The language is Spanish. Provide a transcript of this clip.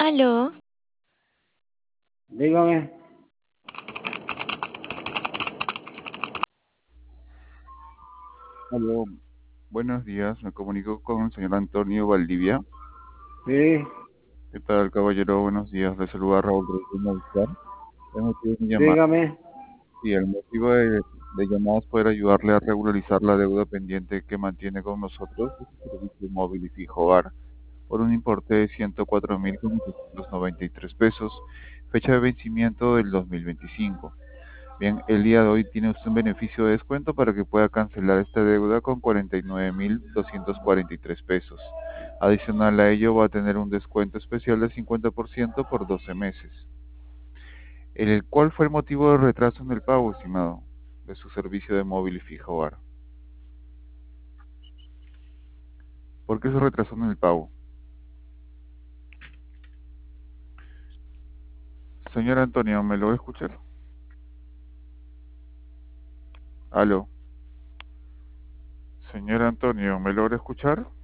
Aló, Dígame, Aló, buenos días, me comunico con el señor Antonio Valdivia. sí, ¿Qué tal, caballero? Buenos días, le saluda Raúl Reyes Movistar. El motivo de mi llamada, dígame. sí, el motivo de llamada es poder ayudarle a regularizar la deuda pendiente que mantiene con nosotros, de su servicio móvil y fijo hogar, por un importe de 104.493 pesos, fecha de vencimiento del 2025. Bien, el día de hoy tiene usted un beneficio de descuento para que pueda cancelar esta deuda con 49.243 pesos. Adicional a ello, va a tener un descuento especial del 50% por 12 meses. ¿Cuál fue el motivo del retraso en el pago, estimado, de su servicio de móvil y fijo hogar? ¿Por qué se retrasó en el pago? Señor Antonio, ¿me lo va a escuchar? Aló. Señor Antonio, ¿me logra escuchar?